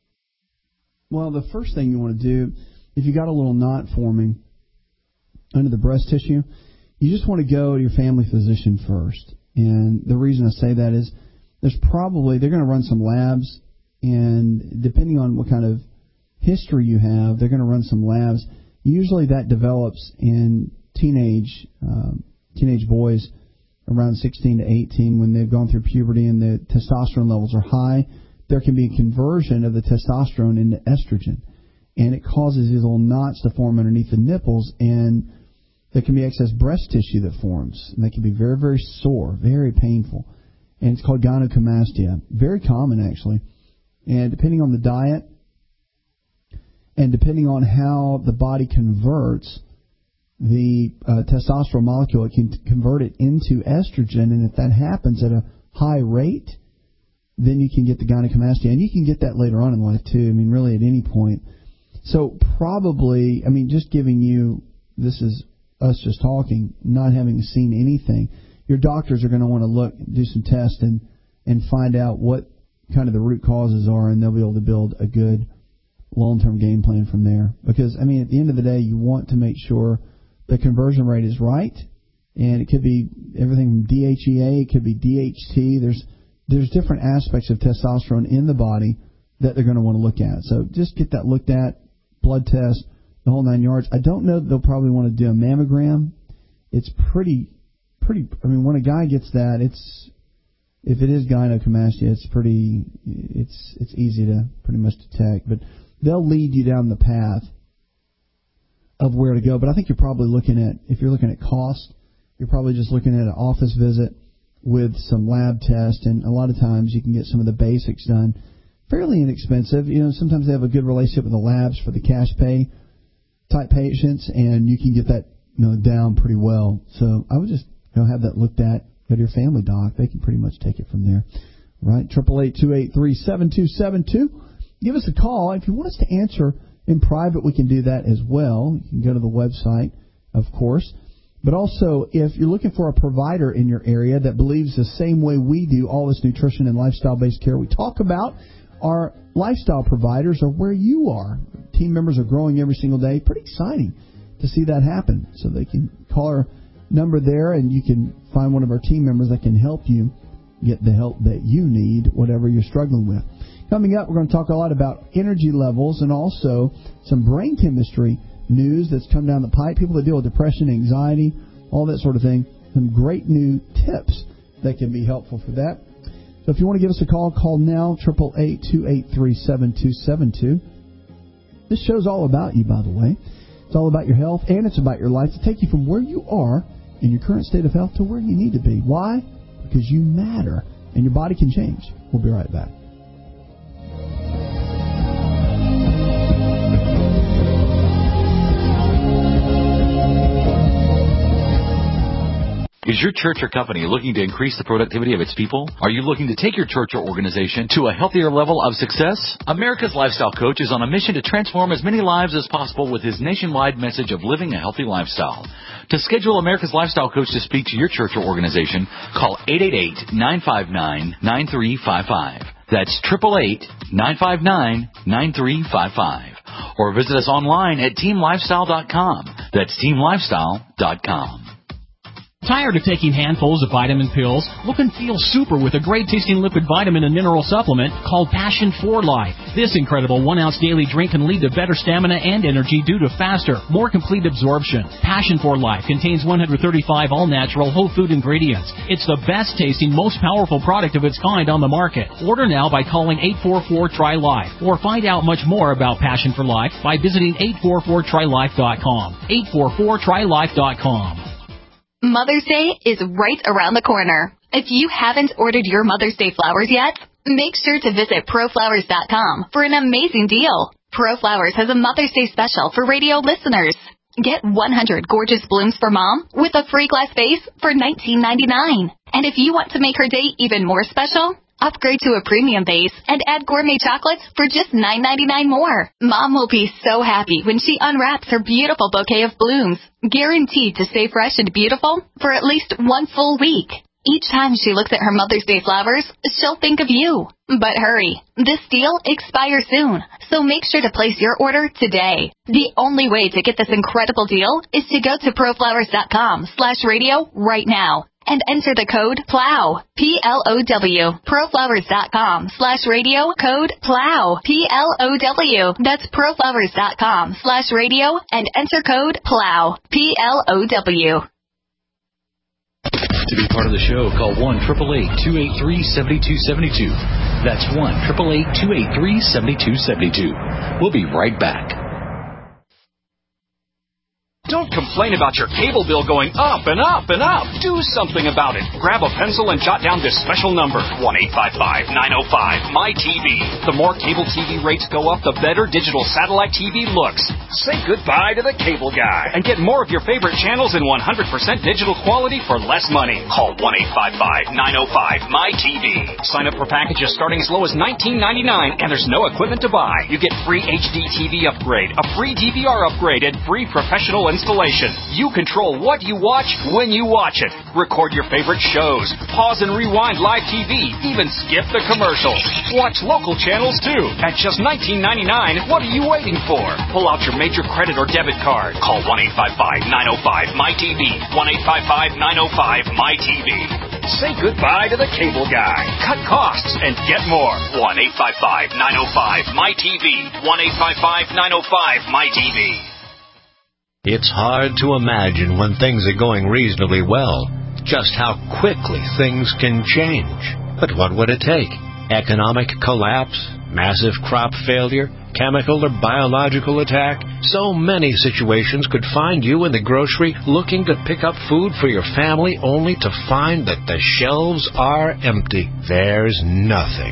Well, the first thing you want to do, if you got a little knot forming under the breast tissue, you just want to go to your family physician first. And the reason I say that is there's probably, they're going to run some labs, and depending on what kind of history you have, they're going to run some labs. Usually that develops in teenage um, teenage boys around sixteen to eighteen when they've gone through puberty and the testosterone levels are high. There can be a conversion of the testosterone into estrogen, and it causes these little knots to form underneath the nipples, and there can be excess breast tissue that forms, and that can be very, very sore, very painful. And it's called gynecomastia. Very common, actually. And depending on the diet and depending on how the body converts the uh, testosterone molecule, it can convert it into estrogen. And if that happens at a high rate, then you can get the gynecomastia. And you can get that later on in life, too. I mean, really at any point. So probably, I mean, just giving you, this is us just talking, not having seen anything, your doctors are going to want to look, do some tests, and, and find out what kind of the root causes are, and they'll be able to build a good long-term game plan from there. Because, I mean, at the end of the day, you want to make sure the conversion rate is right, and it could be everything from D H E A, it could be D H T. There's there's different aspects of testosterone in the body that they're going to want to look at. So just get that looked at, blood test, the whole nine yards. I don't know that they'll probably want to do a mammogram. It's pretty... Pretty, I mean, when a guy gets that, it's, if it is gynecomastia, it's pretty, it's it's easy to pretty much detect. But they'll lead you down the path of where to go. But I think you're probably looking at, if you're looking at cost, you're probably just looking at an office visit with some lab tests, and a lot of times you can get some of the basics done fairly inexpensive. You know, sometimes they have a good relationship with the labs for the cash pay type patients, and you can get that, you know, down pretty well. So I would just, you know, have that looked at. Go to your family doc. They can pretty much take it from there. Right? Triple eight two eight three seven two seven two. Give us a call. If you want us to answer in private, we can do that as well. You can go to the website, of course. But also, if you're looking for a provider in your area that believes the same way we do all this nutrition and lifestyle-based care we talk about, our lifestyle providers are where you are. Team members are growing every single day. Pretty exciting to see that happen. So they can call our number there, and you can find one of our team members that can help you get the help that you need, whatever you're struggling with. Coming up, we're going to talk a lot about energy levels and also some brain chemistry news that's come down the pipe. People that deal with depression, anxiety, all that sort of thing. Some great new tips that can be helpful for that. So if you want to give us a call, call now, eight eight eight, two eight three, seven two seven two. This show's all about you, by the way. It's all about your health, and it's about your life to take you from where you are in your current state of health to where you need to be. Why? Because you matter, and your body can change. We'll be right back. Is your church or company looking to increase the productivity of its people? Are you looking to take your church or organization to a healthier level of success? America's Lifestyle Coach is on a mission to transform as many lives as possible with his nationwide message of living a healthy lifestyle. To schedule America's Lifestyle Coach to speak to your church or organization, call eight eight eight, nine five nine, nine three five five. That's eight eight eight, nine five nine, nine three five five. Or visit us online at team lifestyle dot com. That's team lifestyle dot com. Tired of taking handfuls of vitamin pills? Look and feel super with a great-tasting liquid vitamin and mineral supplement called Passion for Life. This incredible one-ounce daily drink can lead to better stamina and energy due to faster, more complete absorption. Passion for Life contains one hundred thirty-five all-natural whole food ingredients. It's the best-tasting, most powerful product of its kind on the market. Order now by calling eight four four, T R Y Life or find out much more about Passion for Life by visiting eight four four try life dot com. eight four four try life dot com. Mother's Day is right around the corner. If you haven't ordered your Mother's Day flowers yet, make sure to visit pro flowers dot com for an amazing deal. ProFlowers has a Mother's Day special for radio listeners. Get one hundred gorgeous blooms for Mom with a free glass vase for nineteen ninety-nine. And if you want to make her day even more special, upgrade to a premium vase and add gourmet chocolates for just nine ninety-nine more. Mom will be so happy when she unwraps her beautiful bouquet of blooms, guaranteed to stay fresh and beautiful for at least one full week. Each time she looks at her Mother's Day flowers, she'll think of you. But hurry, this deal expires soon, so make sure to place your order today. The only way to get this incredible deal is to go to pro flowers dot com slash radio right now and enter the code PLOW, P L O W, pro flowers dot com slash radio, code PLOW, P L O W. That's pro flowers dot com slash radio and enter code PLOW, P L O W. To be part of the show, call one eight eight eight, two eight three, seven two seven two. That's one eight eight eight, two eight three, seven two seven two. We'll be right back. Don't complain about your cable bill going up and up and up. Do something about it. Grab a pencil and jot down this special number, one eight five five, nine oh five, M Y T V. The more cable T V rates go up, the better digital satellite T V looks. Say goodbye to the cable guy and get more of your favorite channels in one hundred percent digital quality for less money. Call one eight five five, nine oh five, M Y T V. Sign up for packages starting as low as nineteen ninety-nine, and there's no equipment to buy. You get free H D T V upgrade, a free D V R upgrade, and free professional installation. You control what you watch when you watch it. Record your favorite shows. Pause and rewind live T V. Even skip the commercials. Watch local channels too. At just nineteen ninety-nine, what are you waiting for? Pull out your major credit or debit card. Call one eight five five, nine oh five, M Y T V. one eight five five, nine oh five, M Y T V. Say goodbye to the cable guy. Cut costs and get more. one eight five five, nine oh five, M Y T V. one eight five five, nine oh five, M Y T V. It's hard to imagine when things are going reasonably well, just how quickly things can change. But what would it take? Economic collapse? Massive crop failure? Chemical or biological attack? So many situations could find you in the grocery looking to pick up food for your family only to find that the shelves are empty. There's nothing.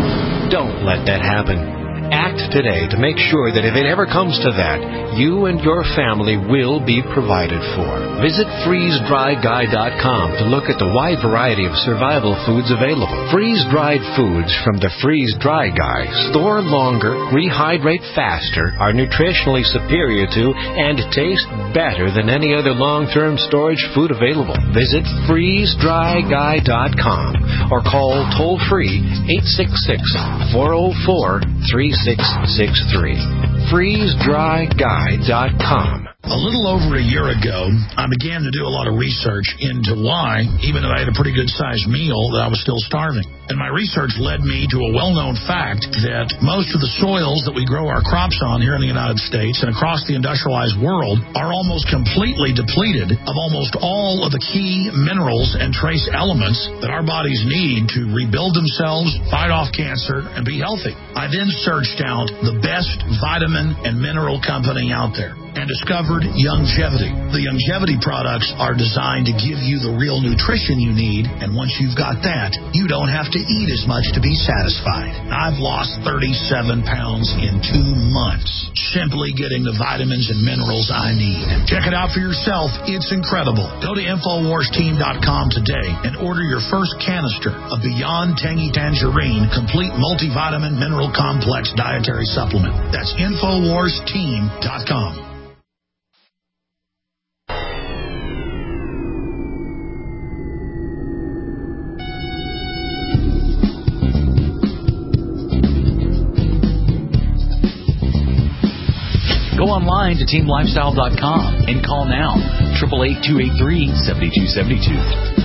Don't let that happen. Act today to make sure that if it ever comes to that, you and your family will be provided for. Visit freeze dry guy dot com to look at the wide variety of survival foods available. Freeze-dried foods from the Freeze Dry Guy store longer, rehydrate faster, are nutritionally superior to, and taste better than any other long-term storage food available. Visit freeze dry guy dot com or call toll-free eight six six, four oh four, three six six three. freeze dry guy dot com. A little over a year ago, I began to do a lot of research into why, even though I had a pretty good-sized meal, that I was still starving. And my research led me to a well-known fact that most of the soils that we grow our crops on here in the United States and across the industrialized world are almost completely depleted of almost all of the key minerals and trace elements that our bodies need to rebuild themselves, fight off cancer, and be healthy. I then searched out the best vitamin and mineral company out there and discovered Youngevity. The Youngevity products are designed to give you the real nutrition you need, and once you've got that, you don't have to eat as much to be satisfied. I've lost thirty-seven pounds in two months simply getting the vitamins and minerals I need. Check it out for yourself. It's incredible. Go to infowars team dot com today and order your first canister of Beyond Tangy Tangerine Complete Multivitamin Mineral Complex Dietary Supplement. That's infowars team dot com. Go online to team lifestyle dot com and call now. eight eight eight, two eight three, seven two seven two.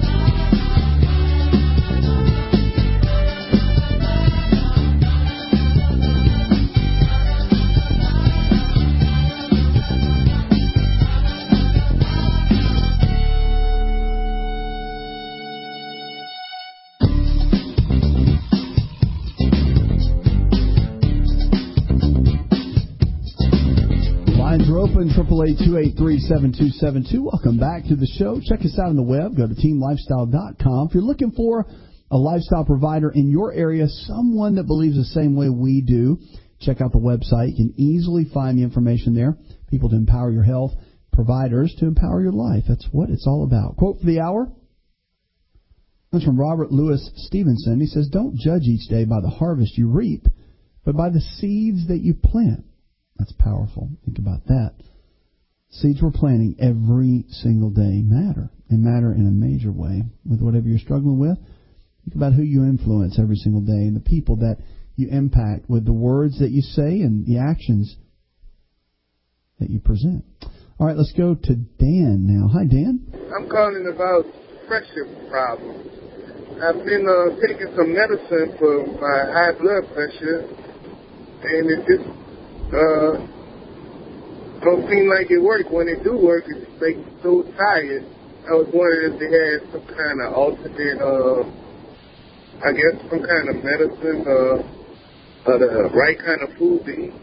eight eight eight, two eight three, seven two seven two. Welcome back to the show. Check us out on the web. Go to team lifestyle dot com. If you're looking for a lifestyle provider in your area, someone that believes the same way we do, check out the website. You can easily find the information there. People to empower your health, providers to empower your life. That's what it's all about. Quote for the hour. That's from Robert Louis Stevenson. He says, "Don't judge each day by the harvest you reap, but by the seeds that you plant." That's powerful. Think about that. Seeds we're planting every single day matter. They matter in a major way with whatever you're struggling with. Think about who you influence every single day and the people that you impact with the words that you say and the actions that you present. All right, let's go to Dan now. Hi, Dan. I'm calling about pressure problems. I've been uh, taking some medicine for my high blood pressure, and it just uh, don't seem like it works. When it do work, it makes me so tired. I was wondering if they had some kind of alternate, uh, I guess some kind of medicine, uh, or the right kind of food to eat.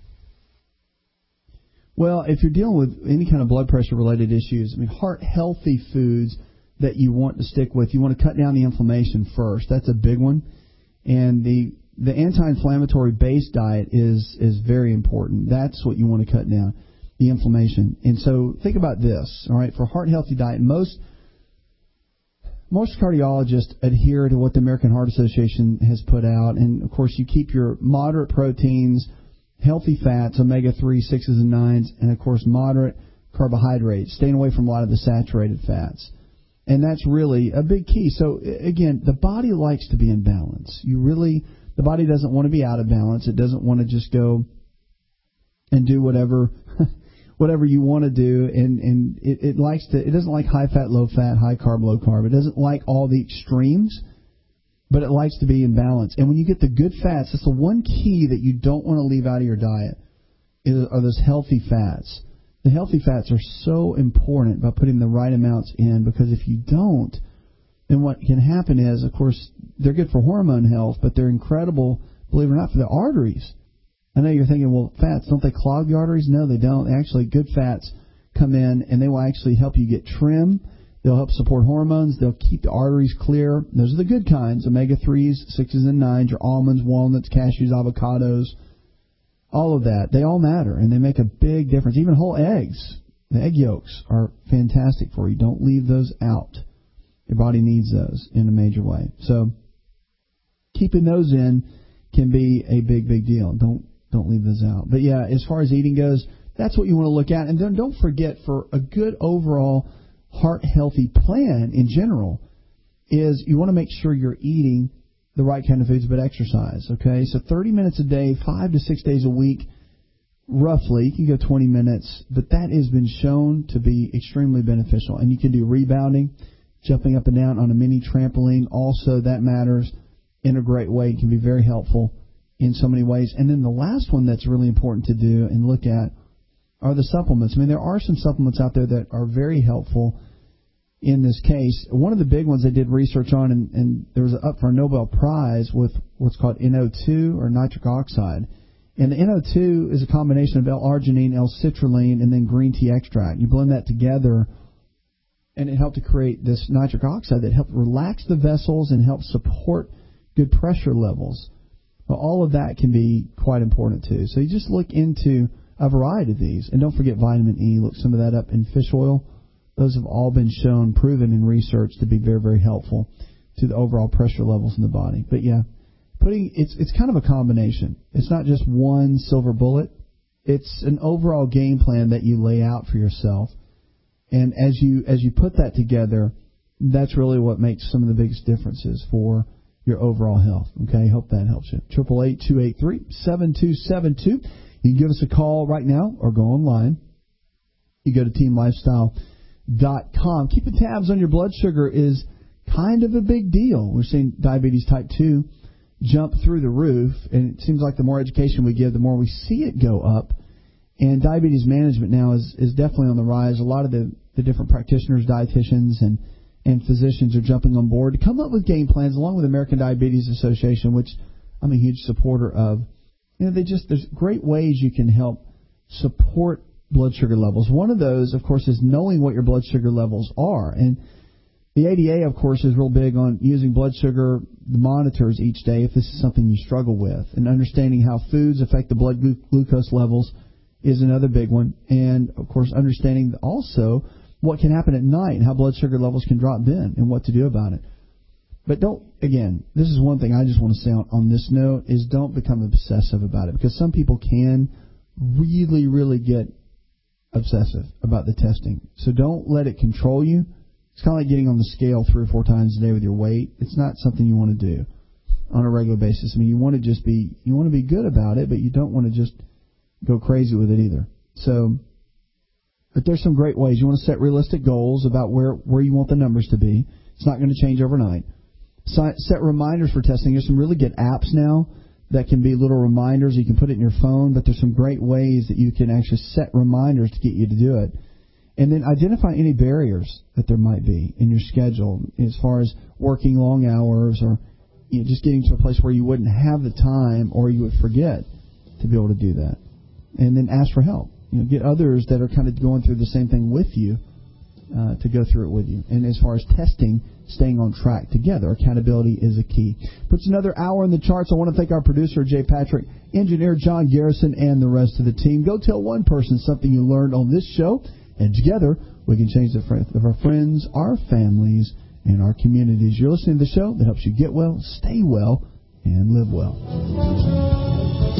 Well, if you're dealing with any kind of blood pressure related issues, I mean, heart healthy foods that you want to stick with, you want to cut down the inflammation first. That's a big one. And the the anti-inflammatory based diet is is very important. That's what you want to cut down, the inflammation. And so think about this, all right? For a heart healthy diet, most most cardiologists adhere to what the American Heart Association has put out. And, of course, you keep your moderate proteins, healthy fats, omega three, sixes, and nines, and, of course, moderate carbohydrates, staying away from a lot of the saturated fats. And that's really a big key. So, again, the body likes to be in balance. You really, the body doesn't want to be out of balance. It doesn't want to just go and do whatever whatever you want to do. And, and it, it likes to, it doesn't like high fat, low fat, high carb, low carb. It doesn't like all the extremes, but it likes to be in balance. And when you get the good fats, that's the one key that you don't want to leave out of your diet, is, are those healthy fats. The healthy fats are so important by putting the right amounts in, because if you don't, then what can happen is, of course, they're good for hormone health, but they're incredible, believe it or not, for the arteries. I know you're thinking, well, fats, don't they clog the arteries? No, they don't. Actually, good fats come in, and they will actually help you get trim. They'll help support hormones. They'll keep the arteries clear. Those are the good kinds, omega threes, sixes, and nines, your almonds, walnuts, cashews, avocados. All of that, they all matter, and they make a big difference. Even whole eggs, the egg yolks are fantastic for you. Don't leave those out. Your body needs those in a major way. So keeping those in can be a big, big deal. Don't don't leave those out. But, yeah, as far as eating goes, that's what you want to look at. And then don't forget, for a good overall heart-healthy plan in general, is you want to make sure you're eating the right kind of foods, but exercise, okay? So thirty minutes a day, five to six days a week, roughly. You can go twenty minutes, but that has been shown to be extremely beneficial. And you can do rebounding, jumping up and down on a mini trampoline. Also, that matters in a great way. It can be very helpful in so many ways. And then the last one that's really important to do and look at are the supplements. I mean, there are some supplements out there that are very helpful in this case. One of the big ones they did research on, and, and there was up for a Nobel Prize with what's called N O two, or nitric oxide. And the N O two is a combination of L-arginine, L-citrulline, and then green tea extract. You blend that together, and it helped to create this nitric oxide that helped relax the vessels and help support good pressure levels. Well, all of that can be quite important, too. So you just look into a variety of these. And don't forget vitamin E. Look some of that up in fish oil. Those have all been shown, proven in research to be very, very helpful to the overall pressure levels in the body. But, yeah, putting it's it's kind of a combination. It's not just one silver bullet. It's an overall game plan that you lay out for yourself. And as you as you put that together, that's really what makes some of the biggest differences for your overall health. Okay, hope that helps you. Triple eight two eight three seven two seven two. You can give us a call right now or go online. you go to team lifestyle dot com. Keeping tabs on your blood sugar is kind of a big deal. We're seeing diabetes type two jump through the roof, and it seems like the more education we give, the more we see it go up. And diabetes management now is, is definitely on the rise. A lot of the, the different practitioners, dietitians, and, and physicians are jumping on board to come up with game plans, along with the American Diabetes Association, which I'm a huge supporter of. You know, they just there's great ways you can help support blood sugar levels. One of those, of course, is knowing what your blood sugar levels are. And the A D A, of course, is real big on using blood sugar monitors each day if this is something you struggle with. And understanding how foods affect the blood glu- glucose levels is another big one. And, of course, understanding also what can happen at night and how blood sugar levels can drop then and what to do about it. But don't, again, this is one thing I just want to say on, on this note, is don't become obsessive about it, because some people can really, really get obsessive about the testing. So don't let it control you. It's kind of like getting on the scale three or four times a day with your weight. It's not something you want to do on a regular basis. I mean, you want to just be, you want to be good about it, but you don't want to just go crazy with it either. So, but there's some great ways. You want to set realistic goals about where, where you want the numbers to be. It's not going to change overnight. Set reminders for testing. There's some really good apps now that can be little reminders. You can put it in your phone, but there's some great ways that you can actually set reminders to get you to do it. And then identify any barriers that there might be in your schedule as far as working long hours, or you know, just getting to a place where you wouldn't have the time or you would forget to be able to do that. And then ask for help. You know, get others that are kind of going through the same thing with you uh, to go through it with you. And as far as testing, staying on track together, accountability is a key. Puts another hour in the charts. I want to thank our producer, Jay Patrick, engineer John Garrison, and the rest of the team. Go tell one person something you learned on this show, and together we can change the fate of our friends, our families, and our communities. You're listening to the show that helps you get well, stay well, and live well.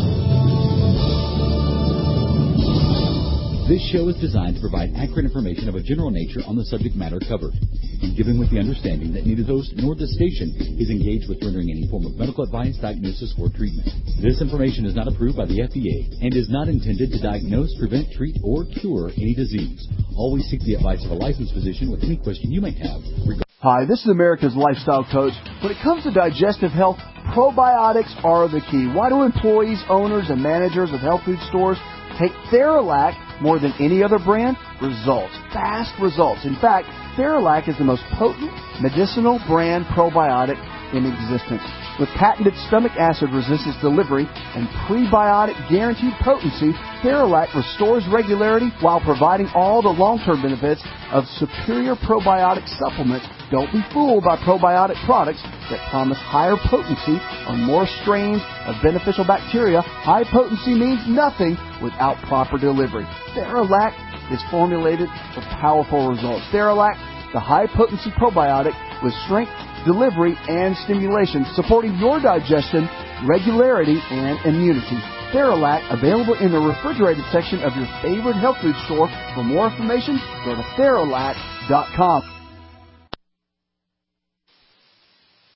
This show is designed to provide accurate information of a general nature on the subject matter covered, and given with the understanding that neither host nor the station is engaged with rendering any form of medical advice, diagnosis, or treatment. This information is not approved by the F D A and is not intended to diagnose, prevent, treat, or cure any disease. Always seek the advice of a licensed physician with any question you may have. Hi, this is America's Lifestyle Coach. When it comes to digestive health, probiotics are the key. Why do employees, owners, and managers of health food stores take Theralac more than any other brand? Results. Fast results. In fact, Theralac is the most potent medicinal brand probiotic in existence. With patented stomach acid resistance delivery and prebiotic guaranteed potency, Theralac restores regularity while providing all the long-term benefits of superior probiotic supplements. Don't be fooled by probiotic products that promise higher potency on more strains of beneficial bacteria. High potency means nothing without proper delivery. Theralac is formulated for powerful results. Theralac, the high-potency probiotic with strength, delivery, and stimulation, supporting your digestion, regularity, and immunity. Theralac, available in the refrigerated section of your favorite health food store. For more information, go to Theralac dot com.